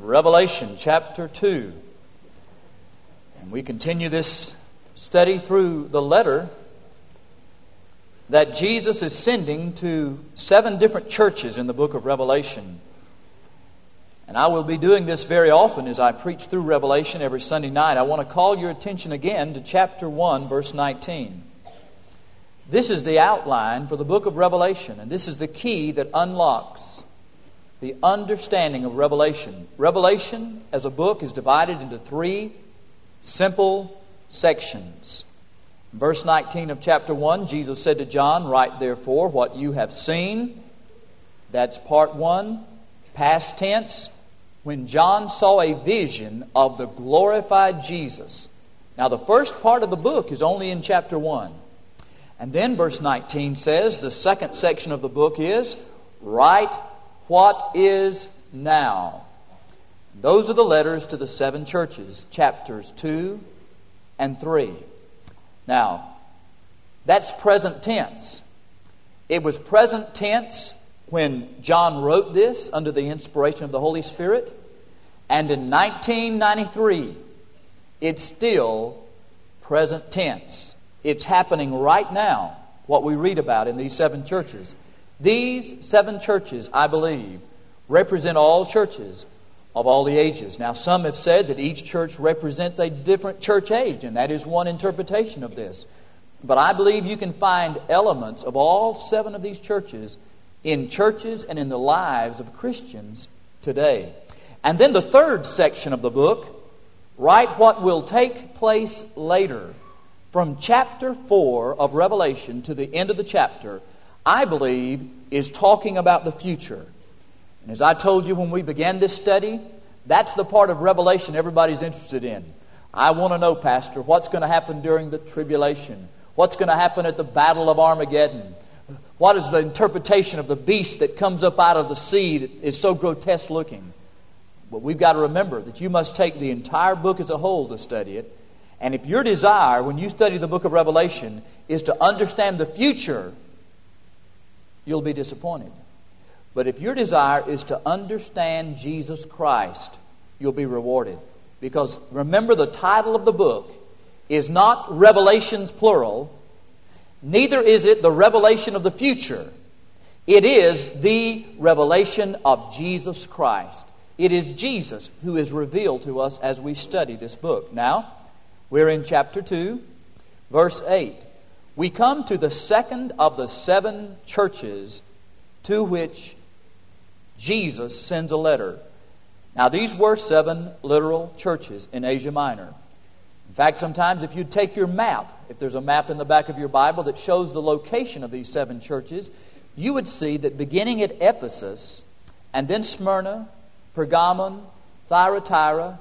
Revelation chapter 2. And we continue this study through the letter that Jesus is sending to 7 different churches in the book of Revelation. And I will be doing this very often as I preach through Revelation every Sunday night. I want to call your attention again to chapter 1, verse 19. This is the outline for the book of Revelation, and this is the key that unlocks the understanding of Revelation. Revelation, as a book, is divided into 3 simple sections. Verse 19 of chapter 1, Jesus said to John, "Write therefore what you have seen." That's part 1, past tense, when John saw a vision of the glorified Jesus. Now the first part of the book is only in chapter 1. And then verse 19 says, the second section of the book is, "Write what is now." Those are the letters to the 7 churches, chapters 2 and 3. Now, that's present tense. It was present tense when John wrote this under the inspiration of the Holy Spirit. And in 1993, it's still present tense. It's happening right now, what we read about in these 7 churches. These 7 churches, I believe, represent all churches of all the ages. Now, some have said that each church represents a different church age, and that is one interpretation of this. But I believe you can find elements of all 7 of these churches in churches and in the lives of Christians today. And then the third section of the book, write what will take place later. From chapter 4 of Revelation to the end of the chapter, I believe, is talking about the future. And as I told you when we began this study, that's the part of Revelation everybody's interested in. I want to know, Pastor, what's going to happen during the tribulation? What's going to happen at the Battle of Armageddon? What is the interpretation of the beast that comes up out of the sea that is so grotesque looking? Well, we've got to remember that you must take the entire book as a whole to study it. And if your desire, when you study the book of Revelation, is to understand the future, you'll be disappointed. But if your desire is to understand Jesus Christ, you'll be rewarded. Because remember, the title of the book is not Revelations plural, neither is it the revelation of the future. It is the revelation of Jesus Christ. It is Jesus who is revealed to us as we study this book. Now, we're in chapter 2, verse 8. We come to the second of the 7 churches to which Jesus sends a letter. Now, these were 7 literal churches in Asia Minor. In fact, sometimes if you take your map, if there's a map in the back of your Bible that shows the location of these 7 churches, you would see that beginning at Ephesus, and then Smyrna, Pergamon, Thyatira,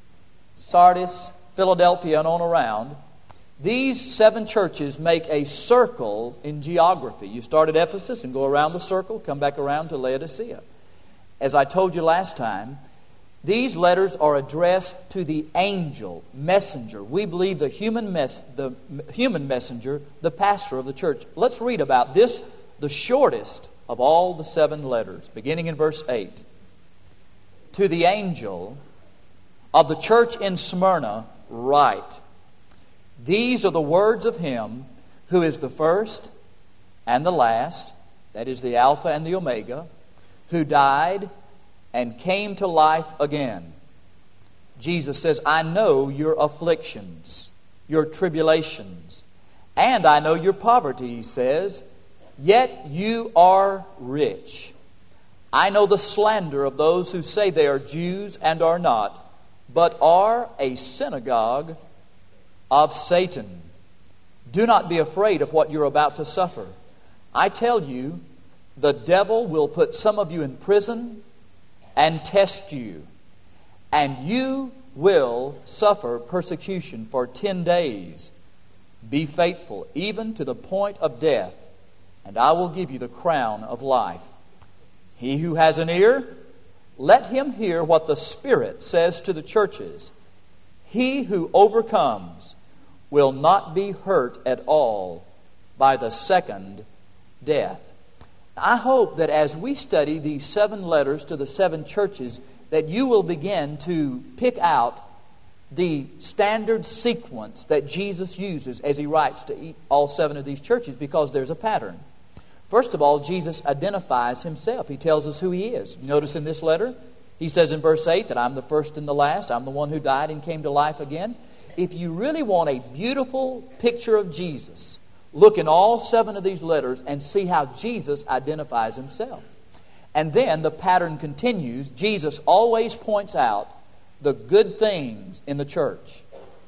Sardis, Philadelphia, and on around, these 7 churches make a circle in geography. You start at Ephesus and go around the circle, come back around to Laodicea. As I told you last time, these letters are addressed to the angel, messenger. We believe the human messenger, the pastor of the church. Let's read about this, the shortest of all the 7 letters, beginning in verse 8. To the angel of the church in Smyrna, write, these are the words of Him who is the first and the last, that is the Alpha and the Omega, who died and came to life again. Jesus says, I know your afflictions, your tribulations, and I know your poverty, He says, yet you are rich. I know the slander of those who say they are Jews and are not, but are a synagogue of Satan. Do not be afraid of what you're about to suffer. I tell you, the devil will put some of you in prison and test you, and you will suffer persecution for 10 days. Be faithful even to the point of death, and I will give you the crown of life. He who has an ear, let him hear what the Spirit says to the churches. He who overcomes will not be hurt at all by the second death. I hope that as we study these 7 letters to the 7 churches, that you will begin to pick out the standard sequence that Jesus uses as He writes to all 7 of these churches, because there's a pattern. First of all, Jesus identifies Himself. He tells us who He is. Notice in this letter, He says in verse 8 that I'm the first and the last. I'm the one who died and came to life again. If you really want a beautiful picture of Jesus, look in all 7 of these letters and see how Jesus identifies Himself. And then the pattern continues. Jesus always points out the good things in the church.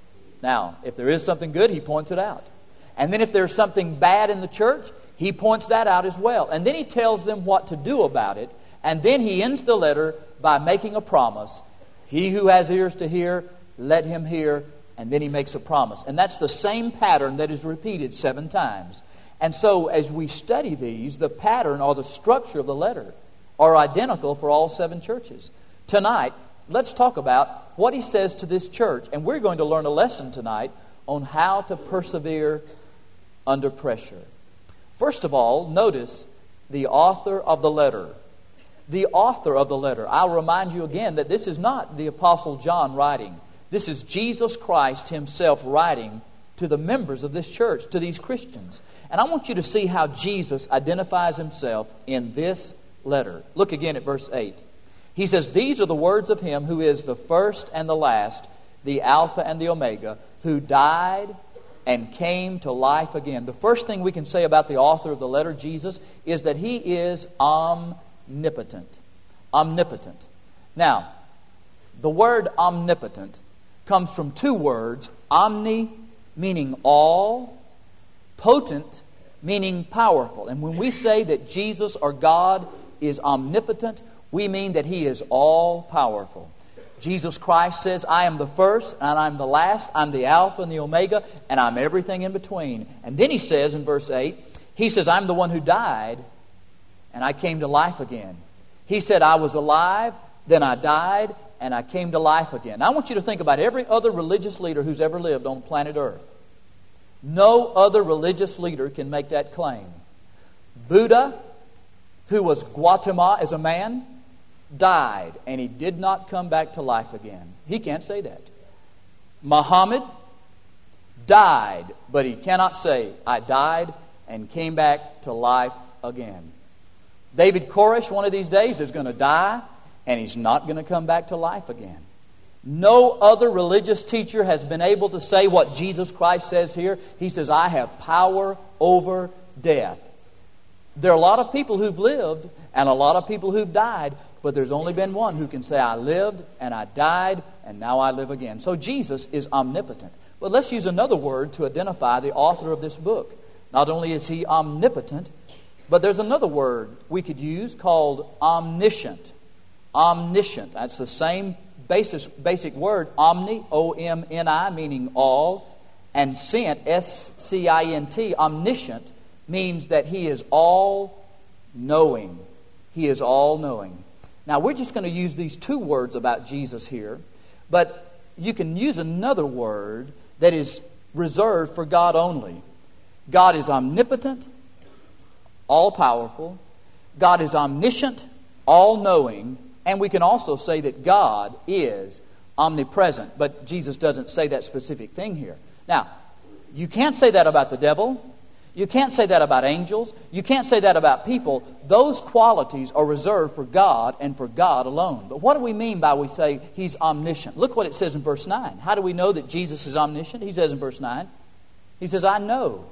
Now, if there is something good, He points it out. And then if there's something bad in the church, He points that out as well. And then He tells them what to do about it. And then He ends the letter by making a promise. He who has ears to hear, let him hear. And then He makes a promise. And that's the same pattern that is repeated 7 times. And so as we study these, the pattern or the structure of the letter are identical for all 7 churches. Tonight, let's talk about what He says to this church. And we're going to learn a lesson tonight on how to persevere under pressure. First of all, notice the author of the letter. The author of the letter. I'll remind you again that this is not the Apostle John writing. This is Jesus Christ Himself writing to the members of this church, to these Christians. And I want you to see how Jesus identifies Himself in this letter. Look again at verse 8. He says, "These are the words of Him who is the first and the last, the Alpha and the Omega, who died and came to life again." The first thing we can say about the author of the letter, Jesus, is that He is omnipotent. Omnipotent. Now, the word omnipotent comes from 2 words. Omni, meaning all. Potent, meaning powerful. And when we say that Jesus or God is omnipotent, we mean that He is all powerful. Jesus Christ says, "I am the first and I'm the last. I'm the Alpha and the Omega, and I'm everything in between." And then He says in verse 8, He says, "I'm the one who died and I came to life again." He said, "I was alive, then I died, and I came to life again." Now, I want you to think about every other religious leader who's ever lived on planet Earth. No other religious leader can make that claim. Buddha, who was Gautama as a man, died, and he did not come back to life again. He can't say that. Muhammad died, but he cannot say, "I died and came back to life again." David Koresh, one of these days, is going to die, and he's not going to come back to life again. No other religious teacher has been able to say what Jesus Christ says here. He says, "I have power over death." There are a lot of people who've lived and a lot of people who've died, but there's only been one who can say, "I lived and I died and now I live again." So Jesus is omnipotent. But let's use another word to identify the author of this book. Not only is He omnipotent, but there's another word we could use called omniscient. Omniscient. That's the same basic word, omni, O-M-N-I, meaning all, and scient, S-C-I-N-T, omniscient, means that He is all-knowing. He is all-knowing. Now, we're just going to use these 2 words about Jesus here, but you can use another word that is reserved for God only. God is omnipotent, all-powerful. God is omniscient, all-knowing. And we can also say that God is omnipresent. But Jesus doesn't say that specific thing here. Now, you can't say that about the devil. You can't say that about angels. You can't say that about people. Those qualities are reserved for God and for God alone. But what do we mean by we say He's omniscient? Look what it says in verse 9. How do we know that Jesus is omniscient? He says in verse 9, He says, I know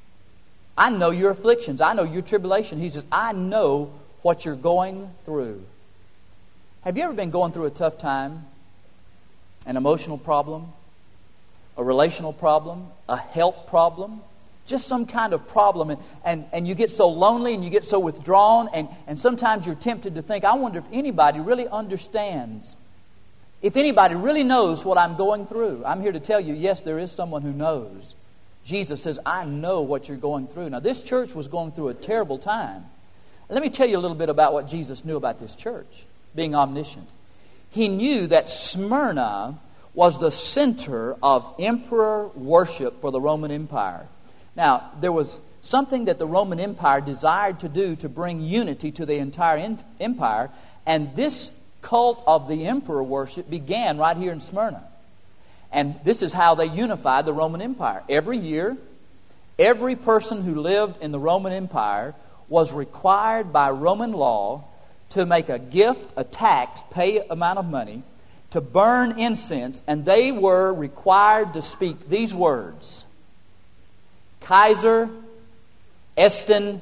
your afflictions. I know your tribulation. He says, I know what you're going through. Have you ever been going through a tough time? An emotional problem? A relational problem? A health problem? Just some kind of problem, and you get so lonely and you get so withdrawn, and sometimes you're tempted to think, I wonder if anybody really understands, if anybody really knows what I'm going through. I'm here to tell you, yes, there is someone who knows. Jesus says, I know what you're going through. Now, this church was going through a terrible time. Let me tell you a little bit about what Jesus knew about this church, being omniscient. He knew that Smyrna was the center of emperor worship for the Roman Empire. Now, there was something that the Roman Empire desired to do to bring unity to the entire empire, and this cult of the emperor worship began right here in Smyrna. And this is how they unified the Roman Empire. Every year, every person who lived in the Roman Empire was required by Roman law to make a gift, a tax, pay an amount of money, to burn incense, and they were required to speak these words: Kaiser Estin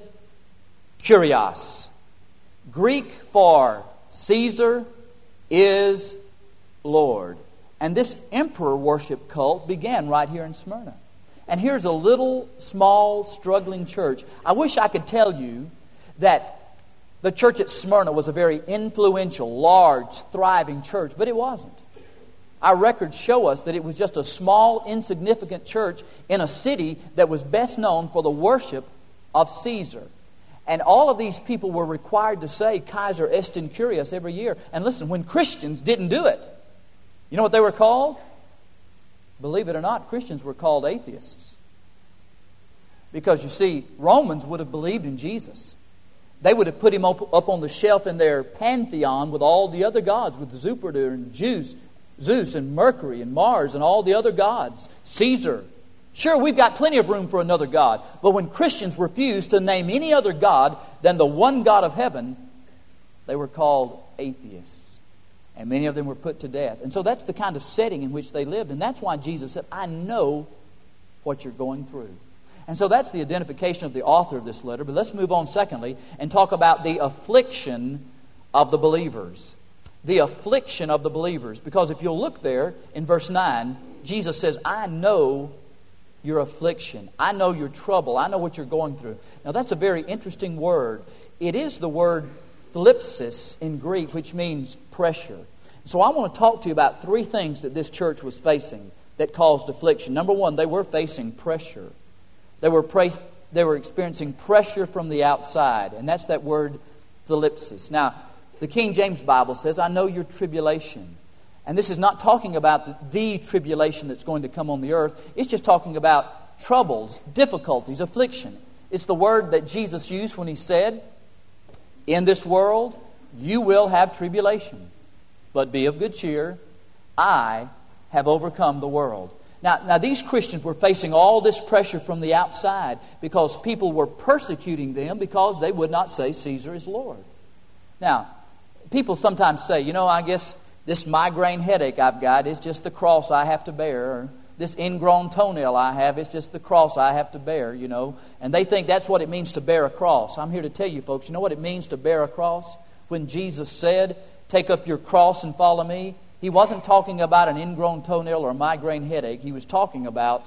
Kyrios. Greek for Caesar is Lord. And this emperor worship cult began right here in Smyrna. And here's a little, small, struggling church. I wish I could tell you that the church at Smyrna was a very influential, large, thriving church, but it wasn't. Our records show us that it was just a small, insignificant church in a city that was best known for the worship of Caesar. And all of these people were required to say Kaiser Estin Kyrios every year. And listen, when Christians didn't do it, you know what they were called? Believe it or not, Christians were called atheists. Because you see, Romans would have believed in Jesus. They would have put him up on the shelf in their pantheon with all the other gods, with Jupiter and Zeus and Mercury and Mars and all the other gods. Caesar. Sure, we've got plenty of room for another god. But when Christians refused to name any other god than the one God of heaven, they were called atheists. And many of them were put to death. And so that's the kind of setting in which they lived. And that's why Jesus said, I know what you're going through. And so that's the identification of the author of this letter. But let's move on secondly and talk about the affliction of the believers. The affliction of the believers. Because if you'll look there in verse 9, Jesus says, I know your affliction. I know your trouble. I know what you're going through. Now that's a very interesting word. It is the word thlipsis in Greek, which means pressure. So I want to talk to you about three things that this church was facing that caused affliction. Number one, they were facing pressure. They were experiencing pressure from the outside, and that's that word thlipsis. Now, the King James Bible says, I know your tribulation. And this is not talking about the tribulation that's going to come on the earth. It's just talking about troubles, difficulties, affliction. It's the word that Jesus used when he said, in this world you will have tribulation, but be of good cheer. I have overcome the world. Now these Christians were facing all this pressure from the outside because people were persecuting them because they would not say Caesar is Lord. Now, people sometimes say, I guess this migraine headache I've got is just the cross I have to bear. Or this ingrown toenail I have is just the cross I have to bear, And they think that's what it means to bear a cross. I'm here to tell you, folks, you know what it means to bear a cross? When Jesus said, take up your cross and follow me, he wasn't talking about an ingrown toenail or a migraine headache. He was talking about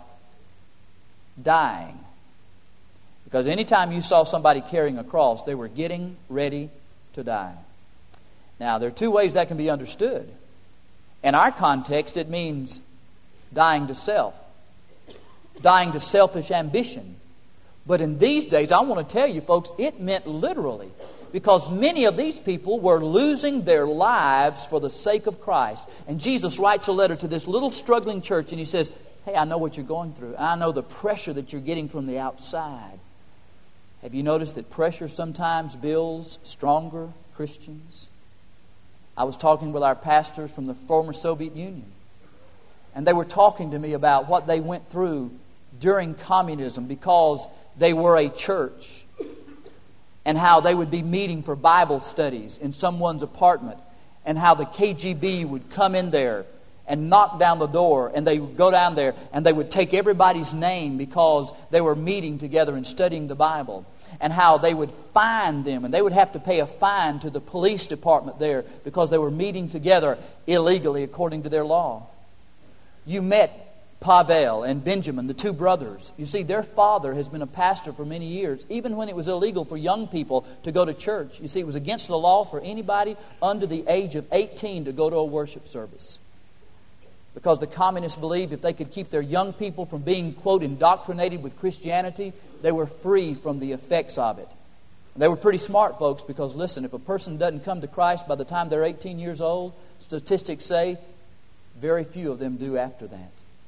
dying. Because anytime you saw somebody carrying a cross, they were getting ready to die. Now, there are two ways that can be understood. In our context, it means dying to self, dying to selfish ambition. But in these days, I want to tell you, folks, it meant literally. Because many of these people were losing their lives for the sake of Christ. And Jesus writes a letter to this little struggling church and he says, hey, I know what you're going through. I know the pressure that you're getting from the outside. Have you noticed that pressure sometimes builds stronger Christians? I was talking with our pastors from the former Soviet Union. And they were talking to me about what they went through during communism because they were a church. And how they would be meeting for Bible studies in someone's apartment. And how the KGB would come in there and knock down the door. And they would go down there and they would take everybody's name because they were meeting together and studying the Bible. And how they would fine them. And they would have to pay a fine to the police department there because they were meeting together illegally according to their law. You met Pavel and Benjamin, the two brothers. You see, their father has been a pastor for many years, even when it was illegal for young people to go to church. You see, it was against the law for anybody under the age of 18 to go to a worship service. Because the communists believed if they could keep their young people from being, quote, indoctrinated with Christianity, they were free from the effects of it. And they were pretty smart, folks, because listen, if a person doesn't come to Christ by the time they're 18 years old, statistics say very few of them do after that.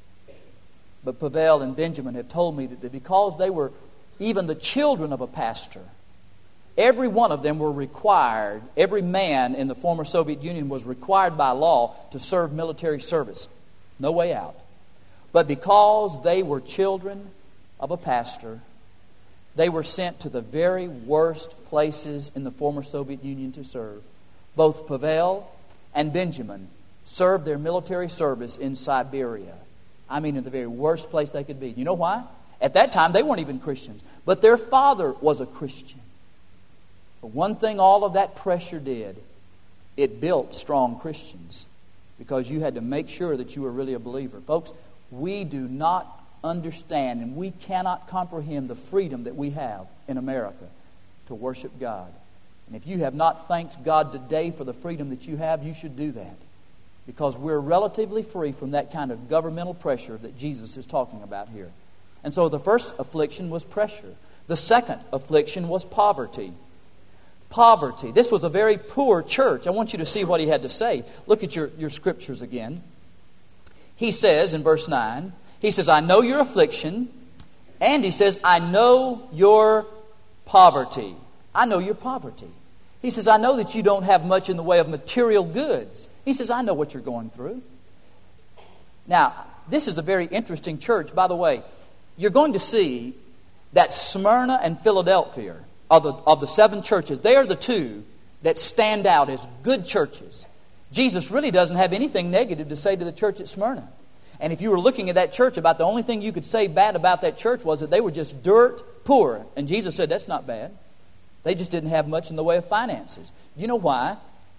But Pavel and Benjamin have told me that because they were even the children of a pastor, every one of them were required, every man in the former Soviet Union was required by law to serve military service. No way out. But because they were children of a pastor, they were sent to the very worst places in the former Soviet Union to serve. Both Pavel and Benjamin served their military service in Siberia. I mean, in the very worst place they could be. You know why? At that time, they weren't even Christians. But their father was a Christian. But one thing all of that pressure did, it built strong Christians. Because you had to make sure that you were really a believer. Folks, we do not understand and we cannot comprehend the freedom that we have in America to worship God. And if you have not thanked God today for the freedom that you have, you should do that. Because we're relatively free from that kind of governmental pressure that Jesus is talking about here. And so the first affliction was pressure. The second affliction was poverty. Poverty. This was a very poor church. I want you to see what he had to say. Look at your scriptures again. He says in verse 9, he says, I know your affliction, and he says, I know your poverty. I know your poverty. He says, I know that you don't have much in the way of material goods. He says, I know what you're going through. Now, this is a very interesting church. By the way, you're going to see that Smyrna and Philadelphia, of the 7 churches, they are the 2 that stand out as good churches. Jesus really doesn't have anything negative to say to the church at Smyrna. And if you were looking at that church, about the only thing you could say bad about that church was that they were just dirt poor. And Jesus said, that's not bad. They just didn't have much in the way of finances. You know why?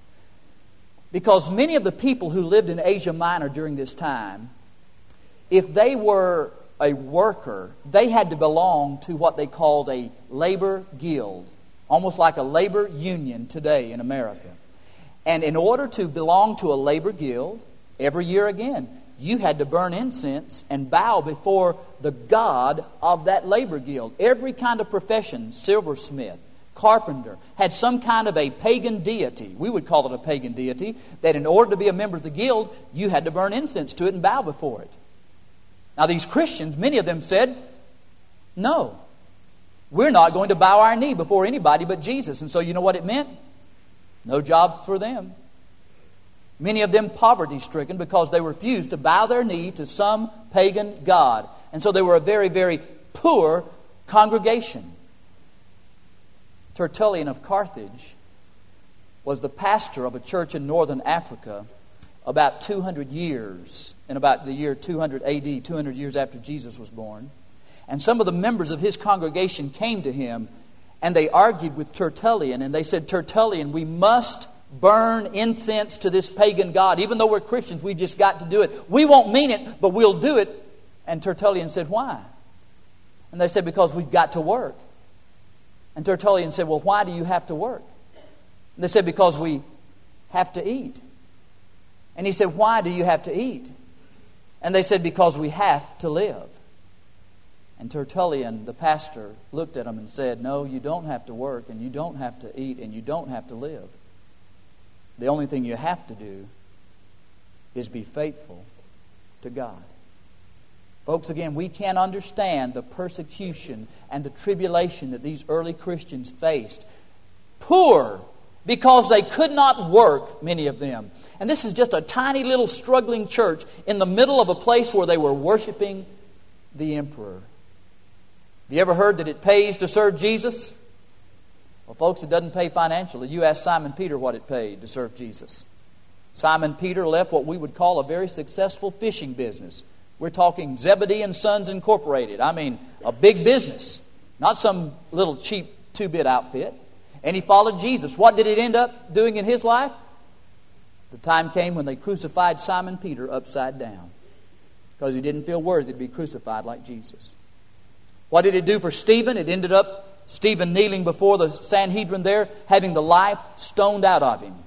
Because many of the people who lived in Asia Minor during this time, if they were a worker, they had to belong to what they called a labor guild, almost like a labor union today in America. And in order to belong to a labor guild, every year again, you had to burn incense and bow before the God of that labor guild. Every kind of profession, silversmith, carpenter, had some kind of a pagan deity. We would call it a pagan deity, that in order to be a member of the guild, you had to burn incense to it and bow before it. Now these Christians, many of them said, no, we're not going to bow our knee before anybody but Jesus. And so you know what it meant? No job for them. Many of them poverty-stricken because they refused to bow their knee to some pagan god. And so they were a very, very poor congregation. Tertullian of Carthage was the pastor of a church in northern Africa about 200 years, in about the year 200 AD, 200 years after Jesus was born. And some of the members of his congregation came to him and they argued with Tertullian, and they said, Tertullian, we must burn incense to this pagan god. Even though we're Christians, we just got to do it. We won't mean it, but we'll do it. And Tertullian said, why? And they said, because we've got to work. And Tertullian said, well, why do you have to work? And they said, because we have to eat. And he said, why do you have to eat? And they said, because we have to live. And Tertullian, the pastor, looked at them and said, no, you don't have to work, and you don't have to eat, and you don't have to live. The only thing you have to do is be faithful to God. Folks, again, we can't understand the persecution and the tribulation that these early Christians faced. Poor, because they could not work, many of them. And this is just a tiny little struggling church in the middle of a place where they were worshiping the emperor. Have you ever heard that it pays to serve Jesus? Well, folks, it doesn't pay financially. You ask Simon Peter what it paid to serve Jesus. Simon Peter left what we would call a very successful fishing business. We're talking Zebedee and Sons Incorporated. I mean, a big business. Not some little cheap 2-bit outfit. And he followed Jesus. What did it end up doing in his life? The time came when they crucified Simon Peter upside down. Because he didn't feel worthy to be crucified like Jesus. What did it do for Stephen? It ended up Stephen kneeling before the Sanhedrin there, having the life stoned out of him.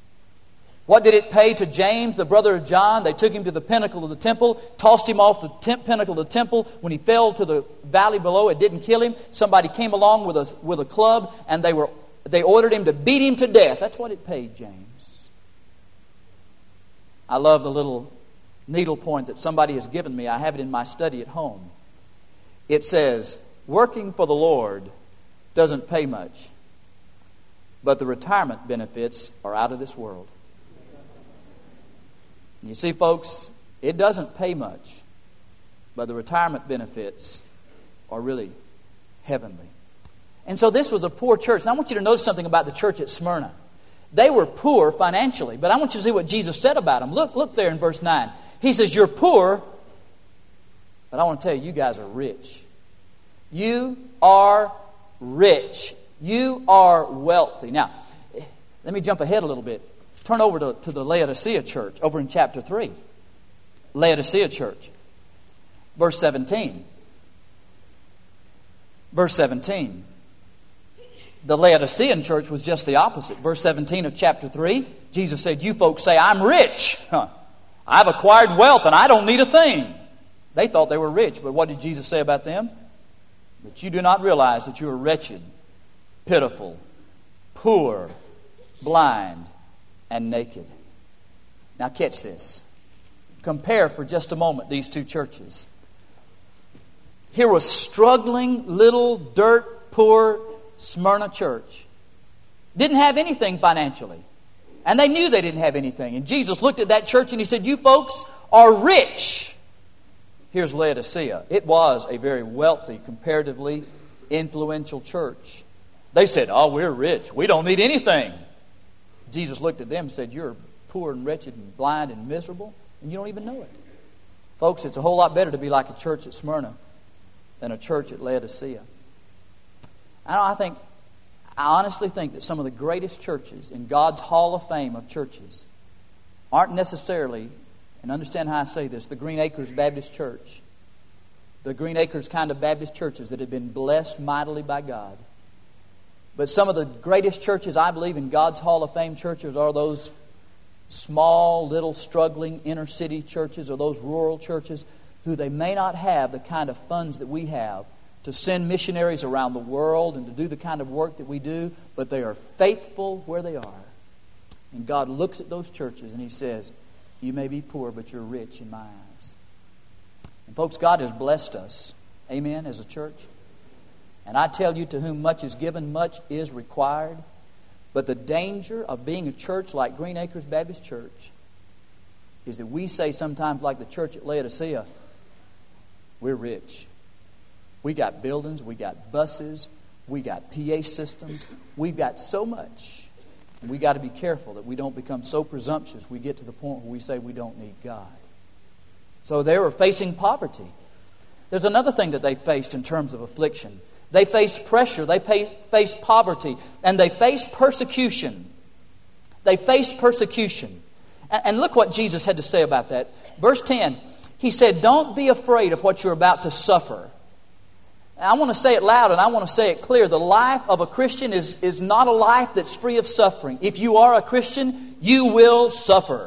What did it pay to James, the brother of John? They took him to the pinnacle of the temple, tossed him off the pinnacle of the temple. When he fell to the valley below, it didn't kill him. Somebody came along with a club, and they ordered him to beat him to death. That's what it paid James. I love the little needlepoint that somebody has given me. I have it in my study at home. It says, working for the Lord doesn't pay much, but the retirement benefits are out of this world. And you see, folks, it doesn't pay much, but the retirement benefits are really heavenly. And so this was a poor church. And I want you to notice something about the church at Smyrna. They were poor financially, but I want you to see what Jesus said about them. Look there in verse 9. He says, you're poor, but I want to tell you, you guys are rich. You are rich. You are wealthy. Now, let me jump ahead a little bit. Turn over to the Laodicea church, over in chapter 3. Laodicea church. Verse 17. Verse 17. The Laodicean church was just the opposite. Verse 17 of chapter 3, Jesus said, you folks say, I'm rich. I've acquired wealth and I don't need a thing. They thought they were rich, but what did Jesus say about them? But you do not realize that you are wretched, pitiful, poor, blind, and naked. Now catch this. Compare for just a moment these two churches. Here was struggling, little, dirt, poor Smyrna church. Didn't have anything financially. And they knew they didn't have anything. And Jesus looked at that church and He said, you folks are rich. Here's Laodicea. It was a very wealthy, comparatively influential church. They said, oh, we're rich. We don't need anything. Jesus looked at them and said, you're poor and wretched and blind and miserable, and you don't even know it. Folks, it's a whole lot better to be like a church at Smyrna than a church at Laodicea. I honestly think that some of the greatest churches in God's Hall of Fame of churches aren't necessarily, and understand how I say this, the Green Acres Baptist Church. The Green Acres kind of Baptist churches that have been blessed mightily by God. But some of the greatest churches, I believe, in God's Hall of Fame churches are those small, little, struggling inner city churches or those rural churches who they may not have the kind of funds that we have to send missionaries around the world and to do the kind of work that we do, but they are faithful where they are. And God looks at those churches and He says, you may be poor, but you're rich in my eyes. And folks, God has blessed us, amen, as a church. And I tell you, to whom much is given, much is required. But the danger of being a church like Green Acres Baptist Church is that we say sometimes, like the church at Laodicea, we're rich. We got buildings, we got buses, we got PA systems, we've got so much. And we got to be careful that we don't become so presumptuous we get to the point where we say we don't need God. So they were facing poverty. There's another thing that they faced in terms of affliction. They faced pressure, they faced poverty, and they faced persecution. They faced persecution. And look what Jesus had to say about that. Verse 10, He said, don't be afraid of what you're about to suffer. I want to say it loud and I want to say it clear. The life of a Christian is not a life that's free of suffering. If you are a Christian, you will suffer.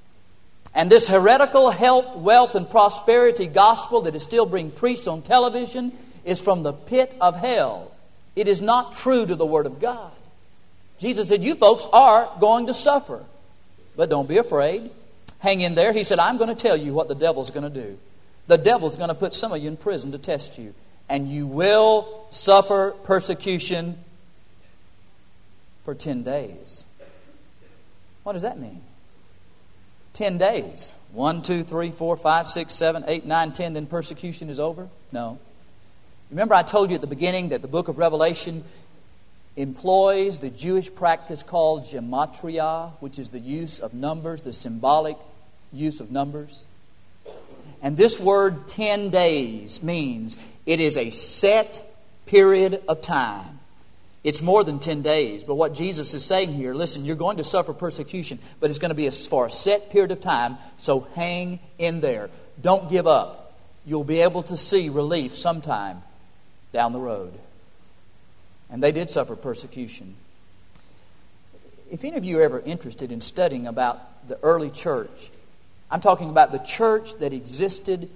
And this heretical health, wealth, and prosperity gospel that is still being preached on television is from the pit of hell. It is not true to the Word of God. Jesus said, you folks are going to suffer. But don't be afraid. Hang in there. He said, I'm going to tell you what the devil's going to do. The devil's going to put some of you in prison to test you. And you will suffer persecution for 10 days. What does that mean? 10 days. 1, 2, 3, 4, 5, 6, 7, 8, 9, 10, then persecution is over? No. Remember I told you at the beginning that the book of Revelation employs the Jewish practice called gematria, which is the use of numbers, the symbolic use of numbers. And this word 10 days means it is a set period of time. It's more than 10 days. But what Jesus is saying here, listen, you're going to suffer persecution, but it's going to be for a set period of time, so hang in there. Don't give up. You'll be able to see relief sometime down the road. And they did suffer persecution. If any of you are ever interested in studying about the early church, I'm talking about the church that existed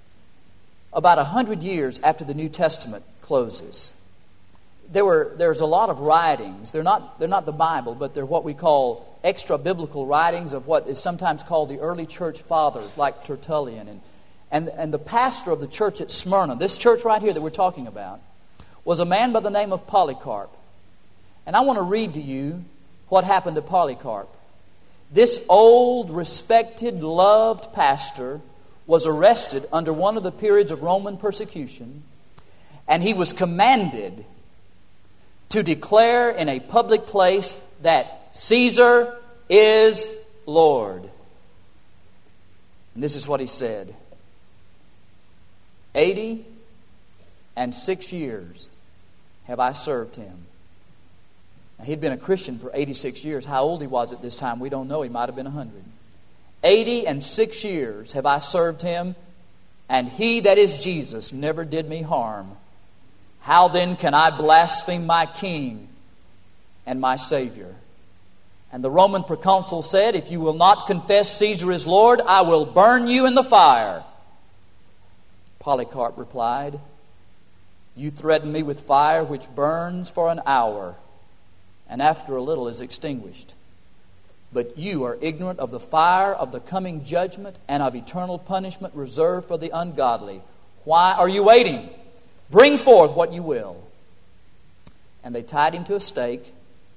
about 100 years after the New Testament closes. There's a lot of writings. They're not the Bible, but they're what we call extra-biblical writings of what is sometimes called the early church fathers, like Tertullian. And the pastor of the church at Smyrna, this church right here that we're talking about, was a man by the name of Polycarp. And I want to read to you what happened to Polycarp. This old, respected, loved pastor was arrested under one of the periods of Roman persecution, and he was commanded to declare in a public place that Caesar is Lord. And this is what he said. 86 years have I served him. Now, he'd been a Christian for 86 years. How old he was at this time, we don't know. He might have been 100. 86 years have I served him, and he, that is Jesus, never did me harm. How then can I blaspheme my King and my Savior? And the Roman proconsul said, if you will not confess Caesar is Lord, I will burn you in the fire. Polycarp replied, you threaten me with fire which burns for an hour, and after a little is extinguished. But you are ignorant of the fire of the coming judgment and of eternal punishment reserved for the ungodly. Why are you waiting? Bring forth what you will. And they tied him to a stake.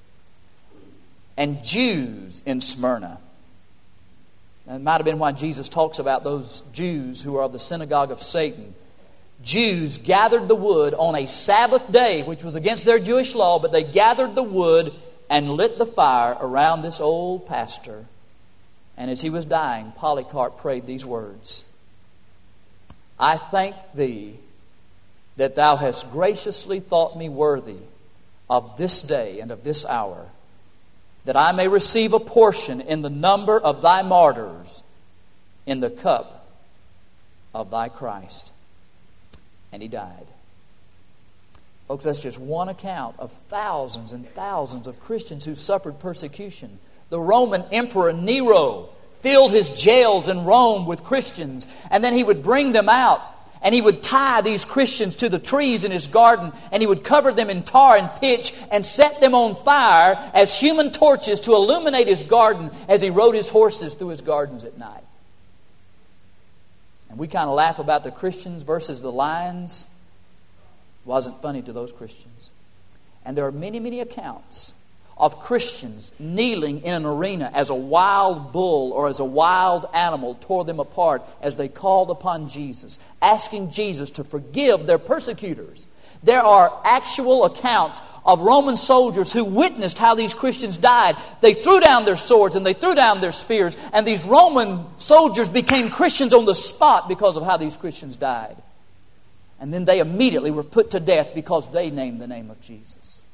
And Jews in Smyrna. That might have been why Jesus talks about those Jews who are of the synagogue of Satan. Jews gathered the wood on a Sabbath day, which was against their Jewish law, but they gathered the wood and lit the fire around this old pastor. And as he was dying, Polycarp prayed these words. I thank thee that thou hast graciously thought me worthy of this day and of this hour, that I may receive a portion in the number of thy martyrs in the cup of thy Christ. And he died. Folks, that's just one account of thousands and thousands of Christians who suffered persecution. The Roman Emperor Nero filled his jails in Rome with Christians, and then he would bring them out, and he would tie these Christians to the trees in his garden, and he would cover them in tar and pitch and set them on fire as human torches to illuminate his garden as he rode his horses through his gardens at night. And we kind of laugh about the Christians versus the lions. It wasn't funny to those Christians. And there are many, many accounts of Christians kneeling in an arena as a wild bull or as a wild animal tore them apart as they called upon Jesus, asking Jesus to forgive their persecutors. There are actual accounts of Roman soldiers who witnessed how these Christians died. They threw down their swords and they threw down their spears, and these Roman soldiers became Christians on the spot because of how these Christians died. And then they immediately were put to death because they named the name of Jesus.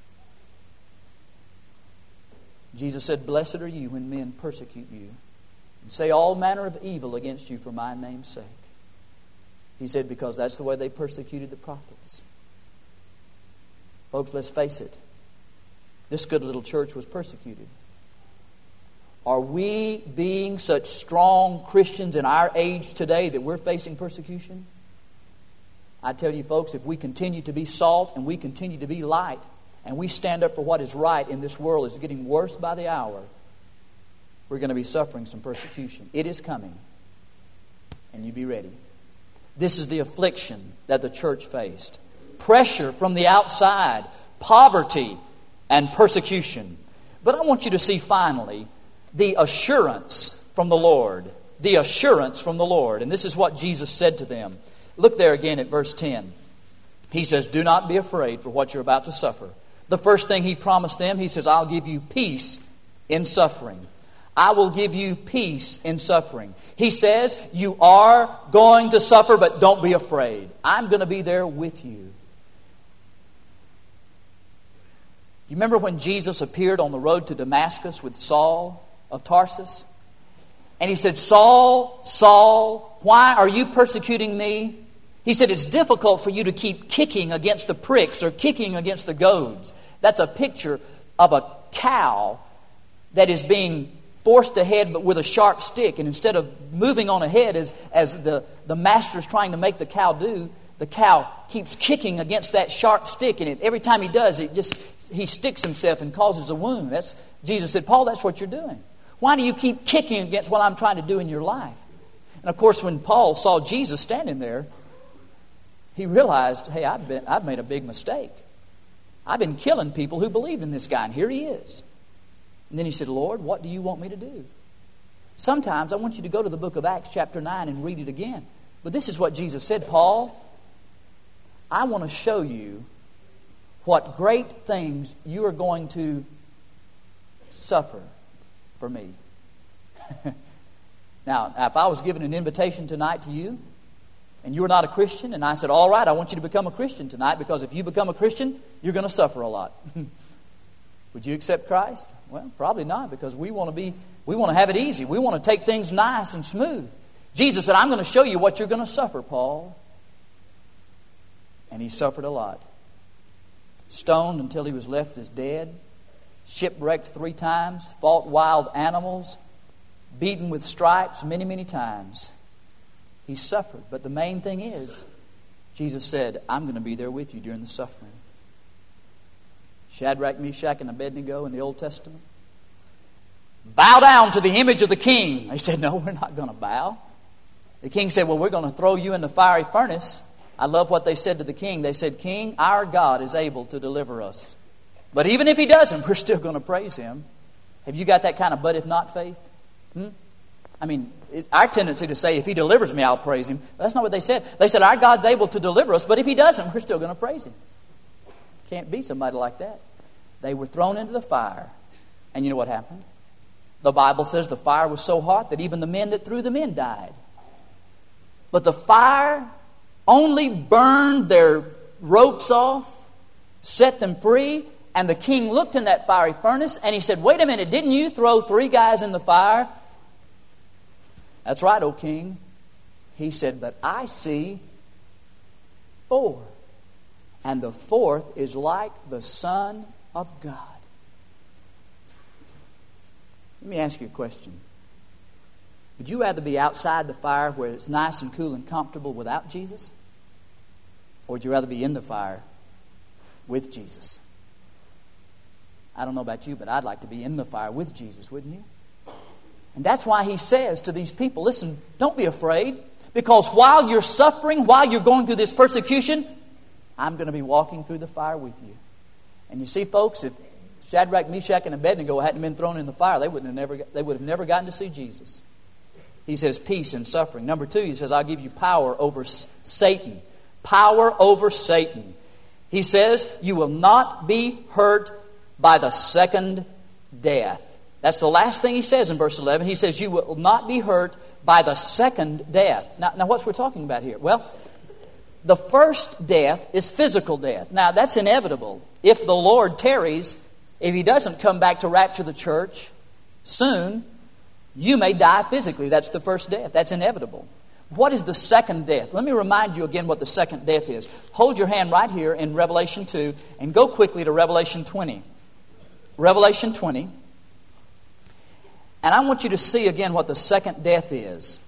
Jesus said, blessed are you when men persecute you and say all manner of evil against you for my name's sake. He said, because that's the way they persecuted the prophets. Folks, let's face it. This good little church was persecuted. Are we being such strong Christians in our age today that we're facing persecution? I tell you, folks, if we continue to be salt and we continue to be light and we stand up for what is right in this world is getting worse by the hour, we're going to be suffering some persecution. It is coming. And you be ready. This is the affliction that the church faced. Pressure from the outside, poverty, and persecution. But I want you to see finally the assurance from the Lord. The assurance from the Lord. And this is what Jesus said to them. Look there again at verse 10. He says, do not be afraid for what you're about to suffer. The first thing He promised them, He says, I'll give you peace in suffering. I will give you peace in suffering. He says, you are going to suffer, but don't be afraid. I'm going to be there with you. You remember when Jesus appeared on the road to Damascus with Saul of Tarsus? And He said, Saul, Saul, why are you persecuting me? He said, it's difficult for you to keep kicking against the pricks or kicking against the goads. That's a picture of a cow that is being forced ahead but with a sharp stick. And instead of moving on ahead as the master is trying to make the cow do, the cow keeps kicking against that sharp stick. And every time he does, he sticks himself and causes a wound. Jesus said, Paul, that's what you're doing. Why do you keep kicking against what I'm trying to do in your life? And of course, when Paul saw Jesus standing there, he realized, hey, I've made a big mistake. I've been killing people who believed in this guy, and here he is. And then he said, Lord, what do you want me to do? Sometimes I want you to go to the book of Acts chapter 9 and read it again. But this is what Jesus said, Paul, I want to show you what great things you are going to suffer for me. Now, if I was given an invitation tonight to you, and you were not a Christian, and I said, all right, I want you to become a Christian tonight, because if you become a Christian, you're going to suffer a lot. Would you accept Christ? Well, probably not, because we want to have it easy. We want to take things nice and smooth. Jesus said, I'm going to show you what you're going to suffer, Paul. And he suffered a lot. Stoned until he was left as dead. Shipwrecked 3 times. Fought wild animals. Beaten with stripes many, many times. He suffered. But the main thing is, Jesus said, I'm going to be there with you during the suffering. Shadrach, Meshach, and Abednego in the Old Testament. Bow down to the image of the king. They said, no, we're not going to bow. The king said, well, we're going to throw you in the fiery furnace. I love what they said to the king. They said, King, our God is able to deliver us. But even if he doesn't, we're still going to praise him. Have you got that kind of but if not faith? I mean, it's our tendency to say, if he delivers me, I'll praise him. That's not what they said. They said, our God's able to deliver us, but if he doesn't, we're still going to praise him. Can't be somebody like that. They were thrown into the fire. And you know what happened? The Bible says the fire was so hot that even the men that threw them in died. But the fire only burned their ropes off, set them free, and the king looked in that fiery furnace and he said, wait a minute, didn't you throw 3 guys in the fire? That's right, O king. He said, but I see 4. And the 4th is like the Son of God. Let me ask you a question. Would you rather be outside the fire where it's nice and cool and comfortable without Jesus? Or would you rather be in the fire with Jesus? I don't know about you, but I'd like to be in the fire with Jesus, wouldn't you? And that's why he says to these people, listen, don't be afraid. Because while you're suffering, while you're going through this persecution, I'm going to be walking through the fire with you. And you see, folks, if Shadrach, Meshach, and Abednego hadn't been thrown in the fire, they would have never gotten to see Jesus. He says peace in suffering. Number 2, he says, I'll give you power over Satan. Power over Satan. He says, you will not be hurt by the second death. That's the last thing he says in verse 11. He says, you will not be hurt by the second death. Now what's we're talking about here? Well, the first death is physical death. Now, that's inevitable. If the Lord tarries, if he doesn't come back to rapture the church soon, you may die physically. That's the first death. That's inevitable. What is the second death? Let me remind you again what the second death is. Hold your hand right here in Revelation 2 and go quickly to Revelation 20. Revelation 20. And I want you to see again what the second death is.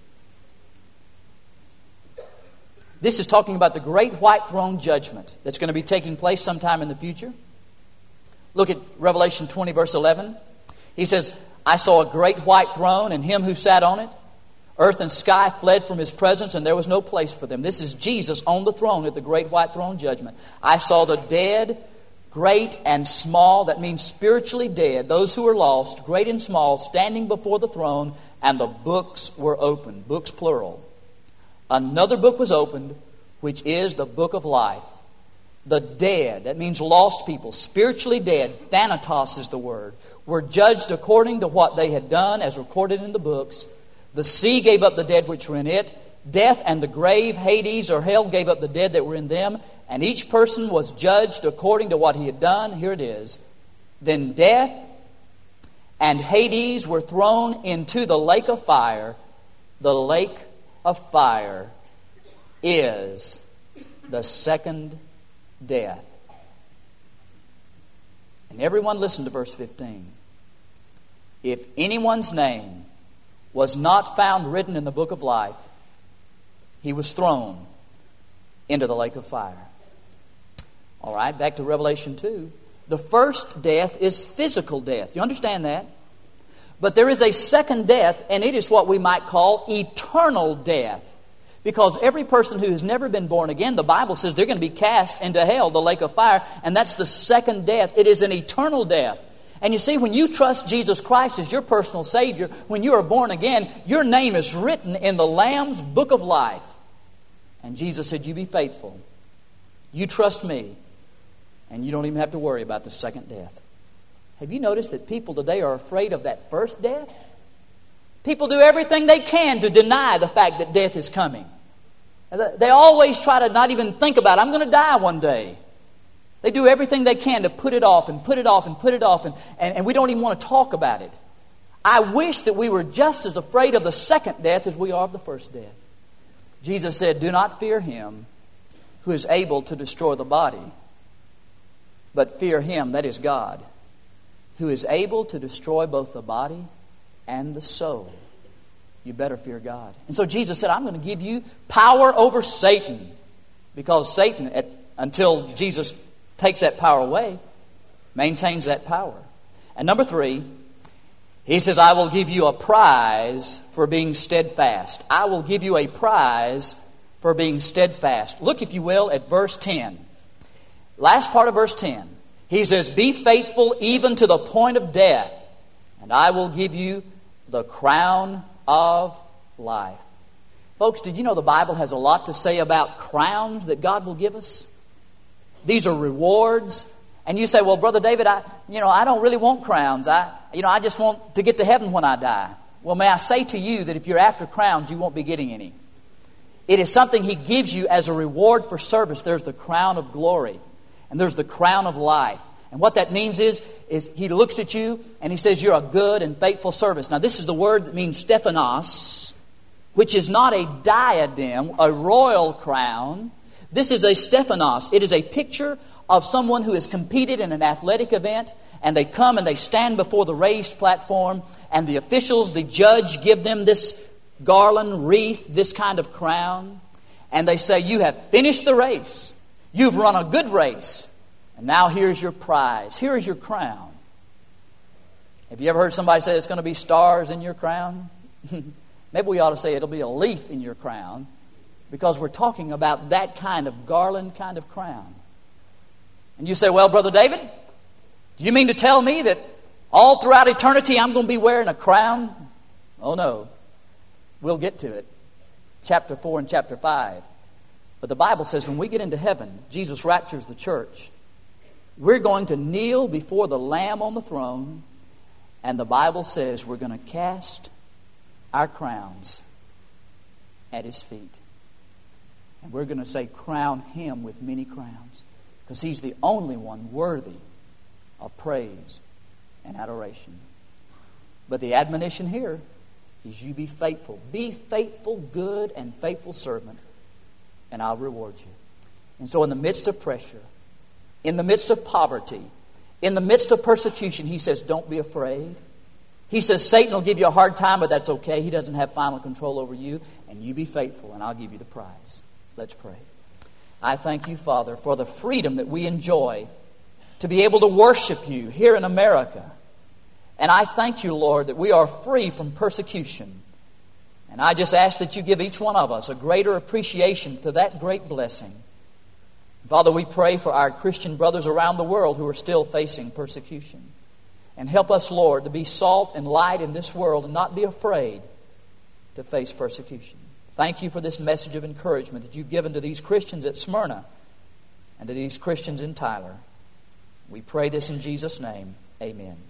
This is talking about the great white throne judgment that's going to be taking place sometime in the future. Look at Revelation 20, verse 11. He says, I saw a great white throne and him who sat on it. Earth and sky fled from his presence, and there was no place for them. This is Jesus on the throne at the great white throne judgment. I saw the dead, great and small, that means spiritually dead, those who were lost, great and small, standing before the throne, and the books were opened. Books plural. Another book was opened, which is the book of life. The dead, that means lost people, spiritually dead, thanatos is the word, were judged according to what they had done as recorded in the books. The sea gave up the dead which were in it. Death and the grave, Hades or hell, gave up the dead that were in them. And each person was judged according to what he had done. Here it is. Then death and Hades were thrown into the lake of fire. The lake of fire is the second death. And everyone listen to verse 15. If anyone's name was not found written in the book of life, he was thrown into the lake of fire. All right, back to Revelation 2. The first death is physical death. You understand that? But there is a second death, and it is what we might call eternal death. Because every person who has never been born again, the Bible says they're going to be cast into hell, the lake of fire, and that's the second death. It is an eternal death. And you see, when you trust Jesus Christ as your personal Savior, when you are born again, your name is written in the Lamb's book of life. And Jesus said, you be faithful. You trust me, and you don't even have to worry about the second death. Have you noticed that people today are afraid of that first death? People do everything they can to deny the fact that death is coming. They always try to not even think about it. I'm going to die one day. They do everything they can to put it off and put it off and put it off, and we don't even want to talk about it. I wish that we were just as afraid of the second death as we are of the first death. Jesus said, do not fear him who is able to destroy the body, but fear him, that is God, who is able to destroy both the body and the soul. You better fear God. And so Jesus said, I'm going to give you power over Satan. Because Satan, until Jesus takes that power away, maintains that power. And number 3, he says, I will give you a prize for being steadfast. I will give you a prize for being steadfast. Look, if you will, at verse 10. Last part of verse 10. He says, be faithful even to the point of death, and I will give you the crown of life. Folks, did you know the Bible has a lot to say about crowns that God will give us? These are rewards. And you say, well, Brother David, I don't really want crowns. I just want to get to heaven when I die. Well, may I say to you that if you're after crowns, you won't be getting any. It is something He gives you as a reward for service. There's the crown of glory, and there's the crown of life. And what that means is He looks at you and He says, you're a good and faithful servant. Now, this is the word that means Stephanos, which is not a diadem, a royal crown. This is a Stephanos. It is a picture of someone who has competed in an athletic event, and they come and they stand before the raised platform, and the officials, the judge, give them this garland, wreath, this kind of crown, and they say, you have finished the race. You've run a good race. And now here's your prize. Here is your crown. Have you ever heard somebody say it's going to be stars in your crown? Maybe we ought to say it'll be a leaf in your crown, because we're talking about that kind of garland, kind of crown. And you say, well, Brother David, do you mean to tell me that all throughout eternity I'm going to be wearing a crown? Oh, no. We'll get to it. Chapter 4 and chapter 5. But the Bible says when we get into heaven, Jesus raptures the church. We're going to kneel before the Lamb on the throne, and the Bible says we're going to cast our crowns at His feet. And we're going to say, crown Him with many crowns, because He's the only one worthy of praise and adoration. But the admonition here is you be faithful. Be faithful, good and faithful servant, and I'll reward you. And so in the midst of pressure, in the midst of poverty, in the midst of persecution, He says, don't be afraid. He says, Satan will give you a hard time, but that's okay. He doesn't have final control over you. And you be faithful, and I'll give you the prize. Let's pray. I thank you, Father, for the freedom that we enjoy to be able to worship you here in America. And I thank you, Lord, that we are free from persecution. And I just ask that you give each one of us a greater appreciation to that great blessing. Father, we pray for our Christian brothers around the world who are still facing persecution. And help us, Lord, to be salt and light in this world and not be afraid to face persecution. Thank you for this message of encouragement that you've given to these Christians at Smyrna and to these Christians in Tyler. We pray this in Jesus' name. Amen.